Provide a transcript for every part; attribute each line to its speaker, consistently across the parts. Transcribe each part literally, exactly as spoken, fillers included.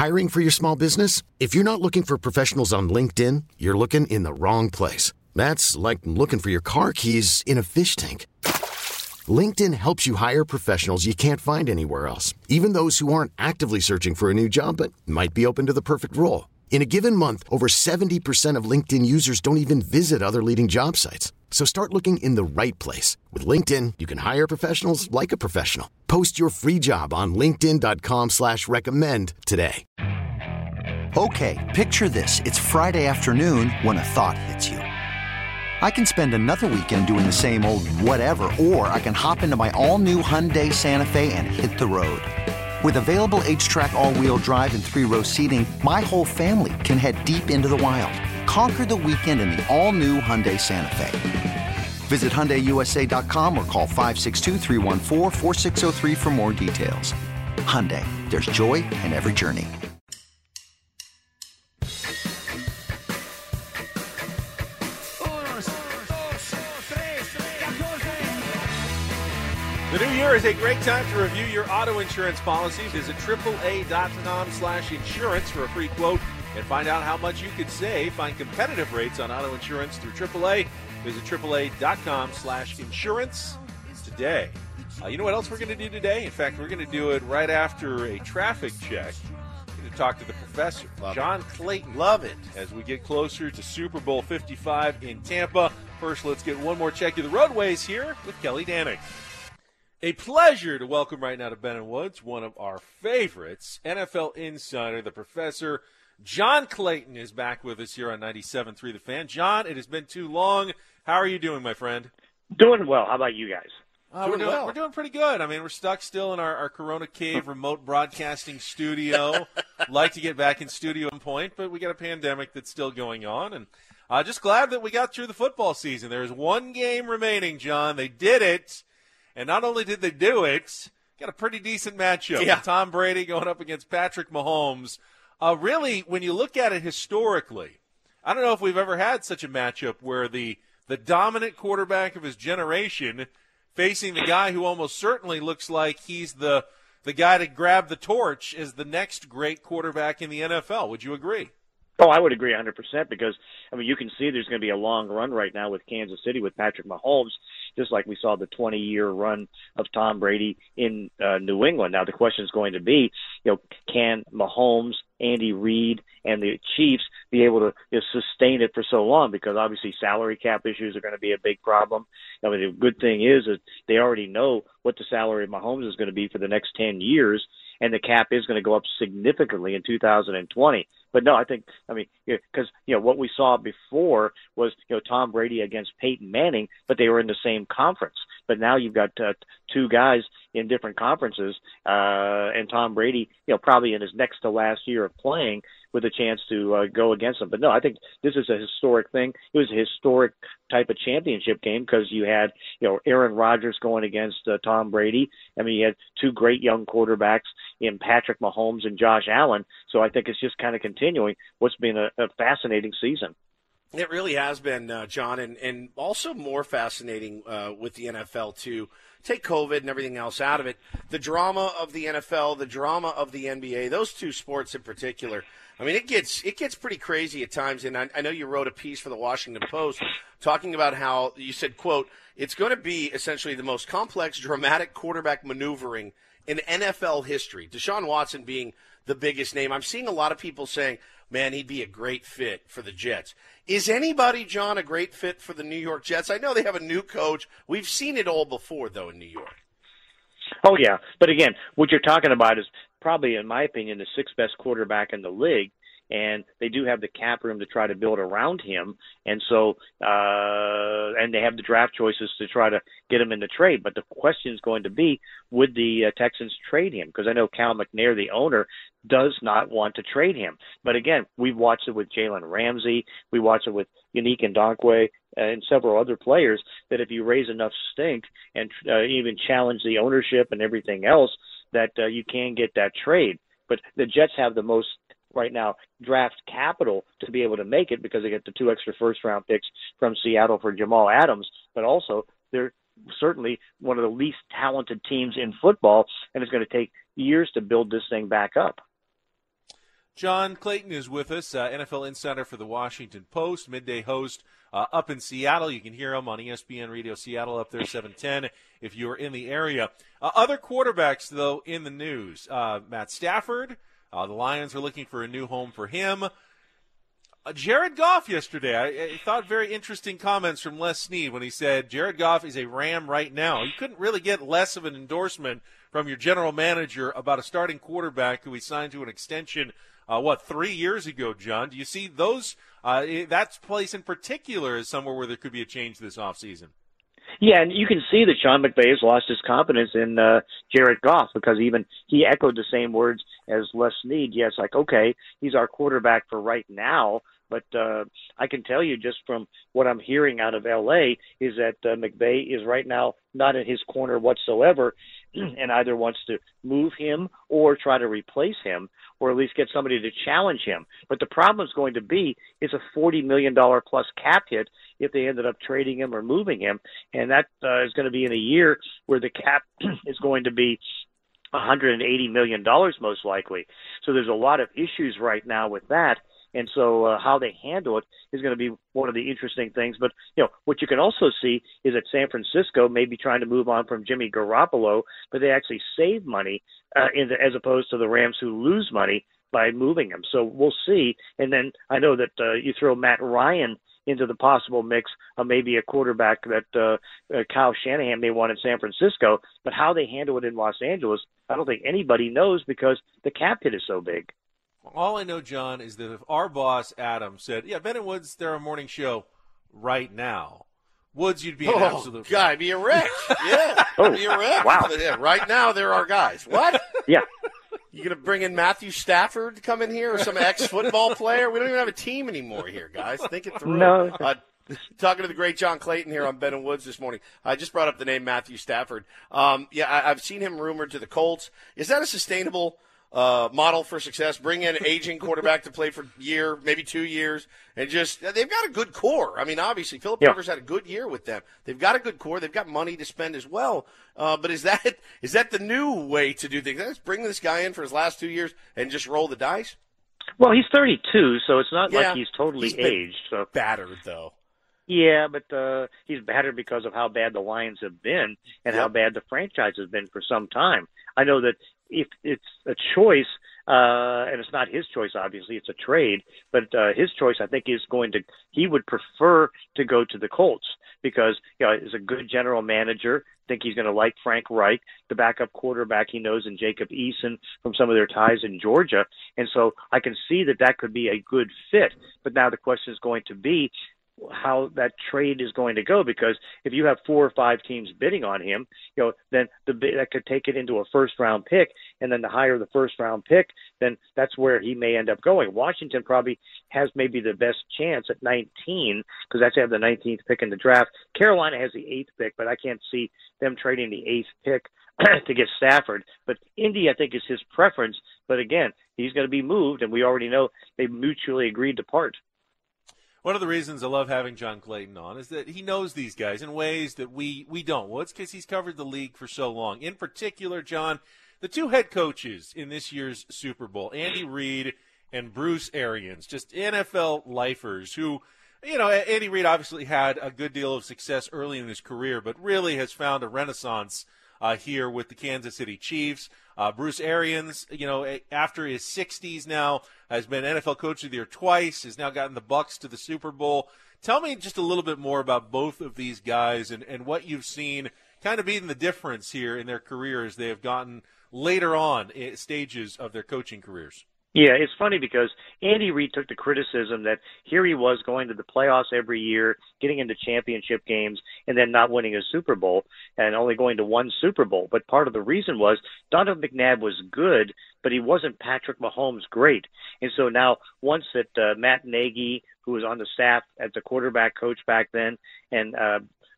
Speaker 1: Hiring for your small business? If you're not looking for professionals on LinkedIn, you're looking in the wrong place. That's like looking for your car keys in a fish tank. LinkedIn helps you hire professionals you can't find anywhere else, even those who aren't actively searching for a new job but might be open to the perfect role. In a given month, over seventy percent of LinkedIn users don't even visit other leading job sites. So start looking in the right place. With LinkedIn, you can hire professionals like a professional. Post your free job on linkedin dot com slash recommend today.
Speaker 2: Okay, picture this. It's Friday afternoon when a thought hits you. I can spend another weekend doing the same old whatever, or I can hop into my all-new Hyundai Santa Fe and hit the road. With available H-Track all-wheel drive and three-row seating, my whole family can head deep into the wild. Conquer the weekend in the all-new Hyundai Santa Fe. Visit Hyundai U S A dot com or call five six two, three one four, four six zero three for more details. Hyundai, there's joy in every journey.
Speaker 3: The new year is a great time to review your auto insurance policies. Visit triple A dot com slash insurance for a free quote and find out how much you could save. Find competitive rates on auto insurance through triple A. Visit triple A dot com slash insurance today. Uh, you know what else we're going to do today? In fact, we're going to do it right after a traffic check. We're going to talk to the professor,
Speaker 4: Love
Speaker 3: John
Speaker 4: it.
Speaker 3: Clayton.
Speaker 4: Love it.
Speaker 3: As we get closer to Super Bowl fifty-five in Tampa. First, let's get one more check of the roadways here with Kelly Danek. A pleasure to welcome right now to Ben and Woods one of our favorites, N F L insider, the professor, John Clayton, is back with us here on ninety-seven point three The Fan. John, it has been too long. How are you doing, my friend?
Speaker 5: Doing well. How about you guys?
Speaker 3: Uh,
Speaker 4: Doing
Speaker 3: we're, doing,
Speaker 4: well.
Speaker 3: we're doing pretty good. I mean, we're stuck still in our, our Corona Cave remote broadcasting studio. Like to get back in studio at some point, but we got a pandemic that's still going on. And uh, just glad that we got through the football season. There's one game remaining, John. They did it. And not only did they do it, got a pretty decent matchup.
Speaker 4: Yeah.
Speaker 3: Tom Brady going up against Patrick Mahomes. Uh, really, when you look at it historically, I don't know if we've ever had such a matchup where the the dominant quarterback of his generation facing the guy who almost certainly looks like he's the the guy to grab the torch as the next great quarterback in the N F L. Would you agree?
Speaker 5: Oh, I would agree one hundred percent because, I mean, you can see there's going to be a long run right now with Kansas City with Patrick Mahomes, just like we saw the twenty-year run of Tom Brady in uh, New England. Now, the question is going to be, you know, can Mahomes, Andy Reid, and the Chiefs be able to you know, sustain it for so long? Because obviously salary cap issues are going to be a big problem. I mean, the good thing is that they already know what the salary of Mahomes is going to be for the next ten years, and the cap is going to go up significantly in two thousand twenty. But no, I think, I mean, because, you know, what we saw before was, you know, Tom Brady against Peyton Manning, but they were in the same conference. But now you've got uh, two guys in different conferences, uh, and Tom Brady, you know, probably in his next to last year of playing with a chance to uh, go against them. But no, I think this is a historic thing. It was a historic type of championship game because you had, you know, Aaron Rodgers going against uh, Tom Brady. I mean, you had two great young quarterbacks in Patrick Mahomes and Josh Allen. So I think it's just kind of continuing what's been a, a fascinating season.
Speaker 4: It really has been, uh, John, and, and also more fascinating uh, with the N F L, too. Take COVID and everything else out of it. The drama of the N F L, the drama of the N B A, those two sports in particular, I mean, it gets it gets pretty crazy at times. And I, I know you wrote a piece for the Washington Post talking about how you said, quote, it's going to be essentially the most complex, dramatic quarterback maneuvering in N F L history. Deshaun Watson being the biggest name. I'm seeing a lot of people saying, man, he'd be a great fit for the Jets. Is anybody, John, a great fit for the New York Jets? I know they have a new coach. We've seen it all before, though, in New York.
Speaker 5: Oh, yeah. But again, what you're talking about is probably, in my opinion, the sixth best quarterback in the league. And they do have the cap room to try to build around him. And so, uh, and they have the draft choices to try to get him in the trade. But the question is going to be, would the uh, Texans trade him? Because I know Cal McNair, the owner, does not want to trade him. But again, we've watched it with Jalen Ramsey. We watched it with Yannick Ngakoue and several other players that if you raise enough stink and uh, even challenge the ownership and everything else, that uh, you can get that trade. But the Jets have the most right now draft capital to be able to make it because they get the two extra first-round picks from Seattle for Jamal Adams, but also they're certainly one of the least talented teams in football, and it's going to take years to build this thing back up.
Speaker 3: John Clayton is with us, uh, N F L insider for the Washington Post, midday host uh, up in Seattle. You can hear him on E S P N Radio Seattle up there, seven ten, if you're in the area. Uh, other quarterbacks, though, in the news. Uh, Matt Stafford, uh, the Lions are looking for a new home for him. Uh, Jared Goff yesterday, I, I thought very interesting comments from Les Snead when he said Jared Goff is a Ram right now. You couldn't really get less of an endorsement from your general manager about a starting quarterback who he signed to an extension, uh, what, three years ago, John? Do you see those, uh, that place in particular as somewhere where there could be a change this offseason?
Speaker 5: Yeah, and you can see that Sean McVay has lost his confidence in uh, Jared Goff because even he echoed the same words as Les Snead. Yes, like, okay, he's our quarterback for right now, but uh, I can tell you just from what I'm hearing out of L A is that uh, McVay is right now not in his corner whatsoever and either wants to move him or try to replace him or at least get somebody to challenge him. But the problem is going to be it's a forty million dollars plus cap hit if they ended up trading him or moving him, and that uh, is going to be in a year where the cap is going to be one hundred eighty million dollars most likely. So there's a lot of issues right now with that. And so uh, how they handle it is going to be one of the interesting things. But, you know, what you can also see is that San Francisco may be trying to move on from Jimmy Garoppolo, but they actually save money uh, in the, as opposed to the Rams who lose money by moving him. So we'll see. And then I know that uh, you throw Matt Ryan into the possible mix of maybe a quarterback that uh, uh, Kyle Shanahan may want in San Francisco. But how they handle it in Los Angeles, I don't think anybody knows because the cap hit is so big.
Speaker 3: All I know, John, is that if our boss, Adam, said, yeah, Ben and Woods, they're a morning show right now, Woods, you'd be an
Speaker 4: oh,
Speaker 3: absolute...
Speaker 4: God, I'd be a wreck. Yeah,
Speaker 5: oh,
Speaker 4: be a wreck.
Speaker 5: Wow.
Speaker 4: Yeah, right now, they're our guys. What?
Speaker 5: Yeah.
Speaker 4: You going to bring in Matthew Stafford to come in here or some ex-football player? We don't even have a team anymore here, guys. Think it through.
Speaker 5: No.
Speaker 4: Uh, talking to the great John Clayton here on Ben and Woods this morning. I just brought up the name Matthew Stafford. Um, yeah, I, I've seen him rumored to the Colts. Is that a sustainable Uh, model for success? Bring in an aging quarterback to play for a year, maybe two years, and just they've got a good core. I mean, obviously, Philip
Speaker 5: yeah.
Speaker 4: Rivers had a good year with them. They've got a good core. They've got money to spend as well. Uh, but is that is that the new way to do things? Let's bring this guy in for his last two years and just roll the dice.
Speaker 5: Well, he's thirty-two, so it's not
Speaker 4: Yeah,
Speaker 5: like he's totally
Speaker 4: he's been
Speaker 5: aged. So
Speaker 4: battered though.
Speaker 5: Yeah, but uh, he's battered because of how bad the Lions have been and
Speaker 4: Yep.
Speaker 5: how bad the franchise has been for some time. I know that if it's a choice, uh, and it's not his choice, obviously, it's a trade, but uh, his choice, I think, is going to, he would prefer to go to the Colts because, you know, he's a good general manager. I think he's going to like Frank Reich, the backup quarterback he knows, and Jacob Eason from some of their ties in Georgia. And so I can see that that could be a good fit. But now the question is going to be, how that trade is going to go, because if you have four or five teams bidding on him, you know, then the that could take it into a first round pick, and then the higher the first round pick, then that's where he may end up going. Washington probably has maybe the best chance at nineteen because that's have the nineteenth pick in the draft. Carolina has the eighth pick, but I can't see them trading the eighth pick to get Stafford. But Indy, I think, is his preference. But again, he's going to be moved, and we already know they mutually agreed to part.
Speaker 3: One of the reasons I love having John Clayton on is that he knows these guys in ways that we, we don't. Well, it's because he's covered the league for so long. In particular, John, the two head coaches in this year's Super Bowl, Andy Reid and Bruce Arians, just N F L lifers who, you know, Andy Reid obviously had a good deal of success early in his career, but really has found a renaissance uh, here with the Kansas City Chiefs. Uh, Bruce Arians, you know, after his sixties now, has been N F L Coach of the Year twice, has now gotten the Bucs to the Super Bowl. Tell me just a little bit more about both of these guys and, and what you've seen kind of being the difference here in their careers they have gotten later on in stages of their coaching careers.
Speaker 5: Yeah, it's funny because Andy Reid took the criticism that here he was going to the playoffs every year, getting into championship games, and then not winning a Super Bowl and only going to one Super Bowl. But part of the reason was Donovan McNabb was good, but he wasn't Patrick Mahomes great. And so now once that uh, Matt Nagy, who was on the staff as the quarterback coach back then, and uh,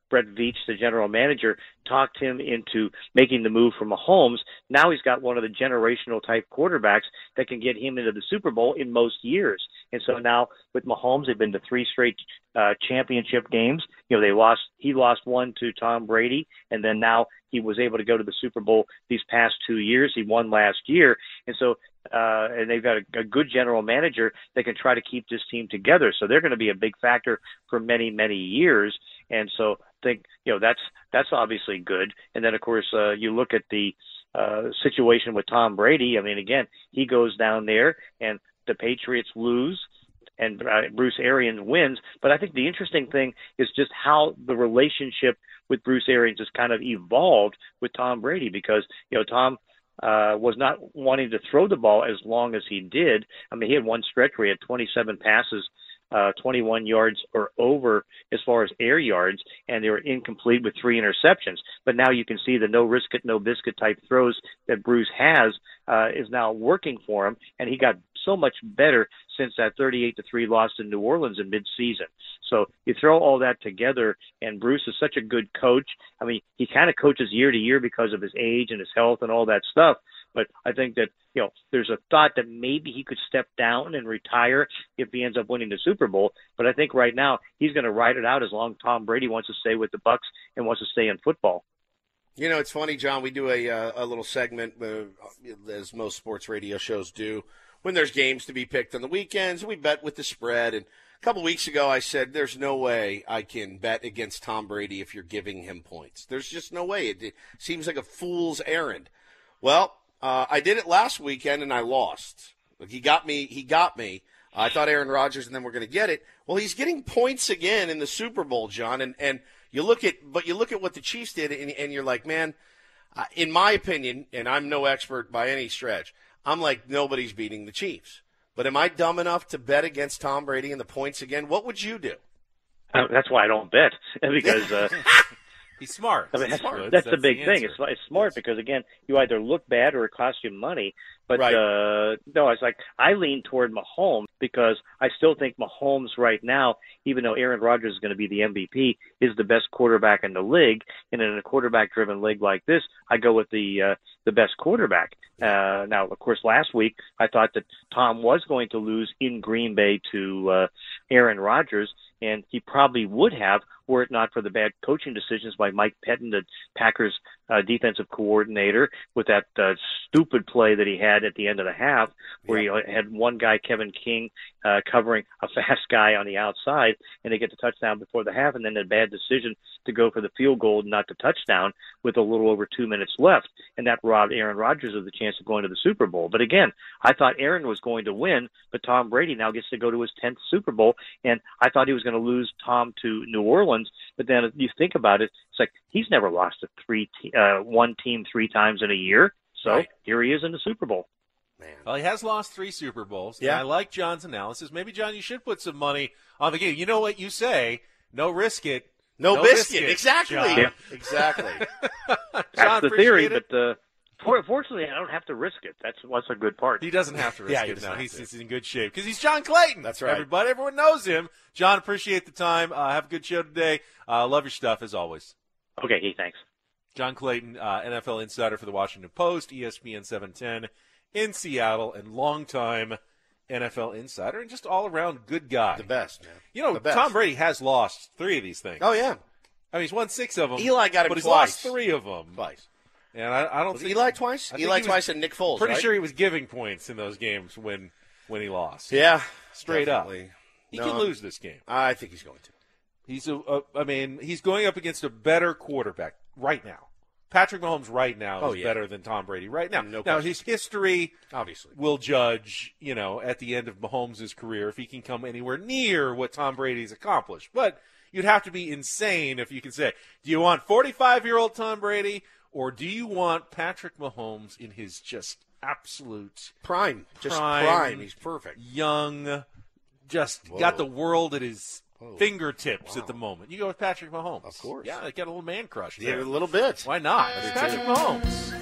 Speaker 5: Brett Veach, the general manager, talked him into making the move for Mahomes. Now he's got one of the generational type quarterbacks that can get him into the Super Bowl in most years. And so now with Mahomes, they've been to three straight uh, championship games. You know, they lost, he lost one to Tom Brady, and then now he was able to go to the Super Bowl these past two years. He won last year. And so, uh, and they've got a, a good general manager that can try to keep this team together. So they're going to be a big factor for many, many years. And so I think, you know, that's, that's obviously good. And then of course, uh, you look at the, uh, situation with Tom Brady. I mean, again, he goes down there and the Patriots lose and uh, Bruce Arians wins. But I think the interesting thing is just how the relationship with Bruce Arians has kind of evolved with Tom Brady, because, you know, Tom uh, was not wanting to throw the ball as long as he did. I mean, he had one stretch where he had twenty-seven passes, uh, twenty-one yards or over as far as air yards, and they were incomplete with three interceptions. But now you can see the no risk it, no biscuit type throws that Bruce has uh, is now working for him, and he got so much better since that thirty-eight to three loss in New Orleans in midseason. So you throw all that together, and Bruce is such a good coach. I mean, he kind of coaches year to year because of his age and his health and all that stuff. But I think that, you know, there's a thought that maybe he could step down and retire if he ends up winning the Super Bowl. But I think right now he's going to ride it out as long as Tom Brady wants to stay with the Bucs and wants to stay in football.
Speaker 4: You know, it's funny, John. We do a uh, a little segment, uh, as most sports radio shows do, when there's games to be picked on the weekends. We bet with the spread. And a couple weeks ago, I said, there's no way I can bet against Tom Brady if you're giving him points. There's just no way. It, it seems like a fool's errand. Well, uh, I did it last weekend, and I lost. He got me. He got me. I thought Aaron Rodgers and then we're going to get it. Well, he's getting points again in the Super Bowl, John. And, and you look at, but you look at what the Chiefs did, and, and you're like, man, uh, in my opinion, and I'm no expert by any stretch, I'm like, nobody's beating the Chiefs. But am I dumb enough to bet against Tom Brady and the points again? What would you do?
Speaker 5: Uh, that's why I don't bet, because uh,
Speaker 3: he's smart.
Speaker 5: I mean,
Speaker 3: he's
Speaker 5: that's,
Speaker 3: smart.
Speaker 5: that's,
Speaker 3: that's
Speaker 5: the big
Speaker 3: the
Speaker 5: thing. It's, it's smart yes. because, again, you either look bad or it costs you money. But,
Speaker 4: right.
Speaker 5: uh, no, it's like I lean toward Mahomes because I still think Mahomes right now, even though Aaron Rodgers is going to be the M V P, is the best quarterback in the league. And in a quarterback-driven league like this, I go with the uh, the best quarterback. Uh, now, of course, last week I thought that Tom was going to lose in Green Bay to uh, Aaron Rodgers, and he probably would have were it not for the bad coaching decisions by Mike Pettin, the Packers uh, defensive coordinator, with that uh, stupid play that he had at the end of the half where yeah. he had one guy, Kevin King, uh, covering a fast guy on the outside, and they get the touchdown before the half, and then a bad decision to go for the field goal, not the touchdown, with a little over two minutes left, and that robbed Aaron Rodgers of the chance of going to the Super Bowl. But again, I thought Aaron was going to win, but Tom Brady now gets to go to his tenth Super Bowl, and I thought he was going to lose Tom to New Orleans, but then you think about it, it's like he's never lost to three te- uh, one team three times in a year, so right. here he is in the Super Bowl.
Speaker 3: Man. Well, he has lost three Super Bowls.
Speaker 4: Yeah.
Speaker 3: And I like John's analysis. Maybe, John, you should put some money on the game. You know what you say, no risk it.
Speaker 4: No,
Speaker 3: no
Speaker 4: biscuit.
Speaker 3: biscuit.
Speaker 4: Exactly.
Speaker 5: Yeah.
Speaker 4: Exactly.
Speaker 3: John,
Speaker 5: that's the theory,
Speaker 3: it.
Speaker 5: but uh, for, fortunately, I don't have to risk it. That's what's a good part.
Speaker 3: He doesn't have to risk
Speaker 4: yeah,
Speaker 3: it now. He's,
Speaker 4: to.
Speaker 3: he's in good shape because he's John Clayton.
Speaker 4: That's right.
Speaker 3: Everybody, everyone knows him. John, appreciate the time. Uh, have a good show today. Uh, love your stuff, as always.
Speaker 5: Okay, hey, thanks.
Speaker 3: John Clayton, uh, N F L insider for the Washington Post, E S P N seven ten in Seattle, and longtime N F L insider, and just all-around good guy.
Speaker 4: The best, man.
Speaker 3: You know,
Speaker 4: the best.
Speaker 3: Tom Brady has lost three of these things.
Speaker 4: Oh, yeah.
Speaker 3: I mean, he's won six of them.
Speaker 4: Eli got him
Speaker 3: but he's
Speaker 4: twice.
Speaker 3: lost three of them.
Speaker 4: Twice.
Speaker 3: And I, I don't
Speaker 4: was
Speaker 3: think
Speaker 4: Eli twice.
Speaker 3: I think
Speaker 4: Eli
Speaker 3: he was
Speaker 4: twice and Nick Foles.
Speaker 3: Pretty
Speaker 4: right?
Speaker 3: sure he was giving points in those games when when he lost.
Speaker 4: Yeah,
Speaker 3: straight
Speaker 4: definitely.
Speaker 3: up. He
Speaker 4: no,
Speaker 3: can lose this game.
Speaker 4: I think he's going to.
Speaker 3: He's a, a. I mean, he's going up against a better quarterback right now. Patrick Mahomes right now
Speaker 4: oh,
Speaker 3: is
Speaker 4: yeah.
Speaker 3: better than Tom Brady right now.
Speaker 4: No
Speaker 3: now
Speaker 4: question.
Speaker 3: his history
Speaker 4: obviously
Speaker 3: will judge, you know, at the end of Mahomes' career if he can come anywhere near what Tom Brady's accomplished. But you'd have to be insane if you can say, do you want forty-five-year-old Tom Brady or do you want Patrick Mahomes in his just absolute
Speaker 4: prime, just
Speaker 3: prime,
Speaker 4: prime. He's perfect,
Speaker 3: young, just
Speaker 4: Whoa.
Speaker 3: got the world at his
Speaker 4: Whoa.
Speaker 3: fingertips
Speaker 4: wow.
Speaker 3: at the moment. You go with Patrick Mahomes.
Speaker 4: Of course.
Speaker 3: Yeah, got a little man crush
Speaker 4: yeah,
Speaker 3: there.
Speaker 4: a little bit.
Speaker 3: Why not? It's Patrick Mahomes.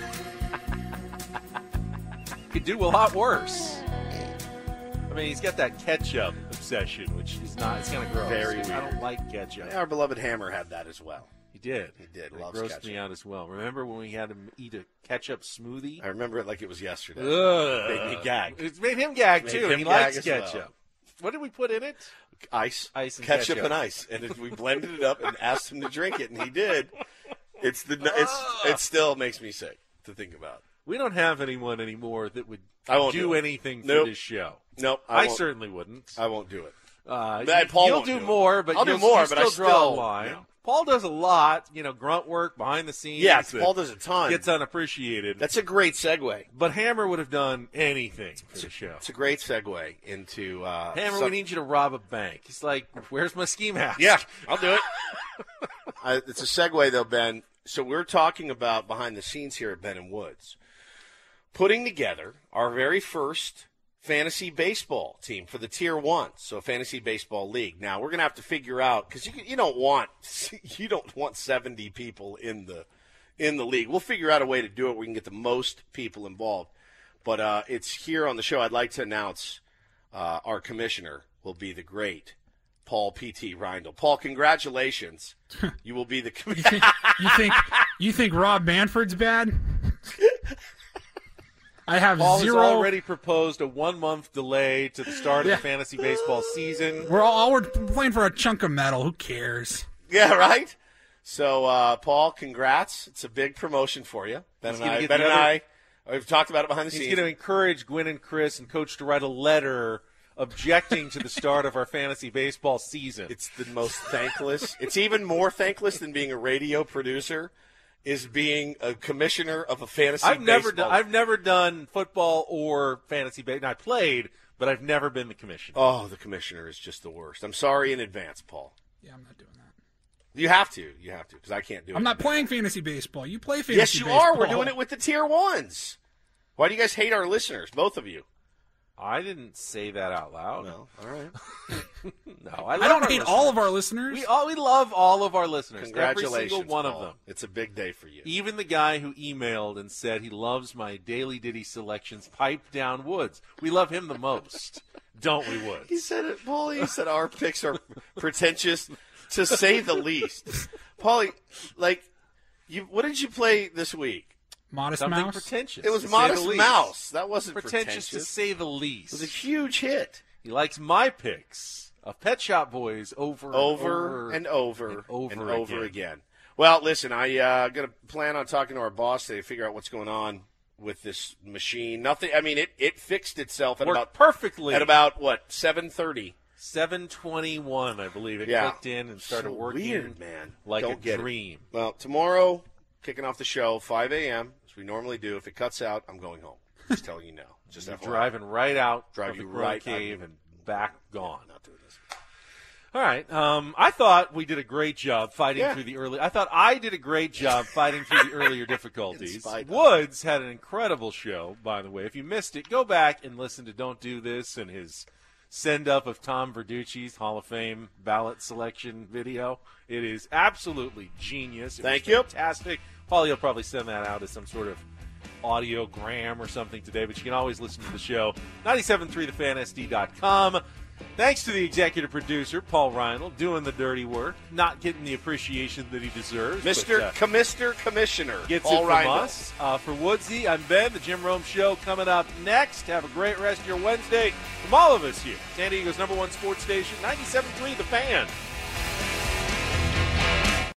Speaker 3: Could do a lot worse. I mean, he's got that ketchup obsession, which is not, it's going to grow.
Speaker 4: Very
Speaker 3: I
Speaker 4: weird.
Speaker 3: don't like ketchup.
Speaker 4: Our beloved Hammer had that as well.
Speaker 3: He did.
Speaker 4: He did.
Speaker 3: It
Speaker 4: Loves
Speaker 3: grossed
Speaker 4: ketchup.
Speaker 3: me out as well. Remember when we had him eat a ketchup smoothie?
Speaker 4: I remember it like it was yesterday.
Speaker 3: Ugh.
Speaker 4: Made me gag.
Speaker 3: It's made him gag,
Speaker 4: Made
Speaker 3: too.
Speaker 4: him
Speaker 3: He
Speaker 4: gag
Speaker 3: likes
Speaker 4: as well.
Speaker 3: ketchup. What did we put in it?
Speaker 4: Ice,
Speaker 3: Ice and
Speaker 4: ketchup,
Speaker 3: ketchup.
Speaker 4: and ice, and if we blended it up and asked him to drink it, and he did. It's the it's it still makes me sick to think about.
Speaker 3: We don't have anyone anymore that would
Speaker 4: I won't
Speaker 3: do,
Speaker 4: do it.
Speaker 3: anything for
Speaker 4: Nope.
Speaker 3: this show.
Speaker 4: Nope, I,
Speaker 3: I,
Speaker 4: won't.
Speaker 3: certainly wouldn't.
Speaker 4: I won't do it.
Speaker 3: Uh,
Speaker 4: But
Speaker 3: you,
Speaker 4: Paul
Speaker 3: you'll
Speaker 4: won't
Speaker 3: do
Speaker 4: do it.
Speaker 3: more, but
Speaker 4: I'll do
Speaker 3: you'll,
Speaker 4: more,
Speaker 3: you
Speaker 4: but I
Speaker 3: still draw
Speaker 4: still-
Speaker 3: a line.
Speaker 4: no.
Speaker 3: Paul does a lot, you know, grunt work behind the scenes.
Speaker 4: Yes,
Speaker 3: that
Speaker 4: Paul does a ton.
Speaker 3: Gets unappreciated.
Speaker 4: That's a great segue.
Speaker 3: But Hammer would have done anything for the show.
Speaker 4: It's a great segue into uh,
Speaker 3: Hammer,
Speaker 4: some-
Speaker 3: we need you to rob a bank. He's like, where's my ski mask?
Speaker 4: Yeah, I'll do it. uh, it's a segue, though, Ben. So we're talking about behind the scenes here at Ben and Woods, putting together our very first fantasy baseball team for the Tier One, so Fantasy Baseball League. Now we're gonna have to figure out because you you don't want you don't want seventy people in the in the league. We'll figure out a way to do it where we can get the most people involved. But uh, it's here on the show. I'd like to announce uh, our commissioner will be the great Paul P T. Reindl. Paul, congratulations. You will be the
Speaker 6: You think you think, you think Rob Manfred's bad? I have
Speaker 3: Paul
Speaker 6: zero.
Speaker 3: has already proposed a one-month delay to the start of
Speaker 6: Yeah.
Speaker 3: the fantasy baseball season.
Speaker 6: We're all, all we're playing for a chunk of metal. Who cares?
Speaker 4: Yeah, right? So, uh, Paul, congrats. It's a big promotion for you. Ben
Speaker 3: He's
Speaker 4: and
Speaker 3: gonna
Speaker 4: I,
Speaker 3: get
Speaker 4: Ben
Speaker 3: the
Speaker 4: and
Speaker 3: other-
Speaker 4: I, we've talked about it behind the
Speaker 3: He's
Speaker 4: scenes.
Speaker 3: going to encourage Gwen and Chris and Coach to write a letter objecting to the start of our fantasy baseball season.
Speaker 4: It's the most thankless. It's even more thankless than being a radio producer is being a commissioner of a fantasy
Speaker 3: I've never
Speaker 4: baseball.
Speaker 3: done. I've never done football or fantasy baseball. I played, but I've never been the commissioner.
Speaker 4: Oh, the commissioner is just the worst. I'm sorry in advance, Paul.
Speaker 6: Yeah, I'm not doing that.
Speaker 4: You have to. You have to because I can't do it.
Speaker 6: I'm not playing fantasy baseball. You play fantasy
Speaker 4: Yes, you
Speaker 6: baseball.
Speaker 4: are. We're doing it with the tier ones. Why do you guys hate our listeners, both of you?
Speaker 3: I didn't say that out loud.
Speaker 4: No. All right.
Speaker 3: No, I,
Speaker 6: I
Speaker 3: love
Speaker 6: don't
Speaker 3: our
Speaker 6: hate
Speaker 3: listeners.
Speaker 6: all of our listeners.
Speaker 3: We all we love all of our listeners.
Speaker 4: Congratulations,
Speaker 3: Every single one
Speaker 4: Paul.
Speaker 3: of them.
Speaker 4: It's a big day for you.
Speaker 3: Even the guy who emailed and said he loves my Daily Diddy selections, Pipe Down Woods. We love him the most, don't we, Woods?
Speaker 4: He said it, Paulie. He said our picks are pretentious, to say the least. Paulie, like, you, what did you play this week?
Speaker 6: Modest
Speaker 3: Something
Speaker 6: Mouse.
Speaker 3: pretentious.
Speaker 4: It was
Speaker 3: to say
Speaker 4: Modest
Speaker 3: the least.
Speaker 4: Mouse. That wasn't
Speaker 3: Pretentious,
Speaker 4: pretentious.
Speaker 3: to say the
Speaker 4: It
Speaker 3: least.
Speaker 4: was a huge hit.
Speaker 3: He likes my picks of Pet Shop Boys over,
Speaker 4: Over,
Speaker 3: over
Speaker 4: and over
Speaker 3: and over,
Speaker 4: and over
Speaker 3: again.
Speaker 4: again. Well, listen, I uh, got to plan on talking to our boss today to figure out what's going on with this machine. Nothing. I mean, it, it fixed itself at
Speaker 3: Worked
Speaker 4: about
Speaker 3: perfectly
Speaker 4: at about what seven thirty.
Speaker 3: seven twenty-one, I believe. It
Speaker 4: Yeah.
Speaker 3: clicked in and started
Speaker 4: So
Speaker 3: working
Speaker 4: weird, man.
Speaker 3: like
Speaker 4: Don't
Speaker 3: a
Speaker 4: get it.
Speaker 3: dream.
Speaker 4: Well, tomorrow, kicking off the show, five a.m., as we normally do. If it cuts out, I'm going home. Just telling you now. Just
Speaker 3: You're
Speaker 4: F Y I.
Speaker 3: driving right out
Speaker 4: Drive
Speaker 3: of the
Speaker 4: you
Speaker 3: Grown
Speaker 4: right-
Speaker 3: Cave
Speaker 4: I'm-
Speaker 3: and back gone.
Speaker 4: Not doing this.
Speaker 3: All right. Um, I thought we did a great job fighting
Speaker 4: Yeah.
Speaker 3: through the early. I thought I did a great job fighting through the earlier
Speaker 4: In
Speaker 3: difficulties.
Speaker 4: spite of.
Speaker 3: Woods had an incredible show, by the way. If you missed it, go back and listen to "Don't Do This" and his send up of Tom Verducci's Hall of Fame ballot selection video. It is absolutely genius. It
Speaker 4: Thank
Speaker 3: was
Speaker 4: you.
Speaker 3: Fantastic. Paulie will probably send that out as some sort of audiogram or something today, but you can always listen to the show. ninety-seven point three the fan S D dot com. Thanks to the executive producer, Paul Reindl, doing the dirty work, not getting the appreciation that he deserves.
Speaker 4: Mister
Speaker 3: but, uh,
Speaker 4: Commister Commissioner.
Speaker 3: gets
Speaker 4: Paul
Speaker 3: it from
Speaker 4: Reindl.
Speaker 3: us. Uh, for Woodsy, I'm Ben. The Jim Rome Show coming up next. Have a great rest of your Wednesday from all of us here. San Diego's number one sports station, ninety-seven point three The Fan.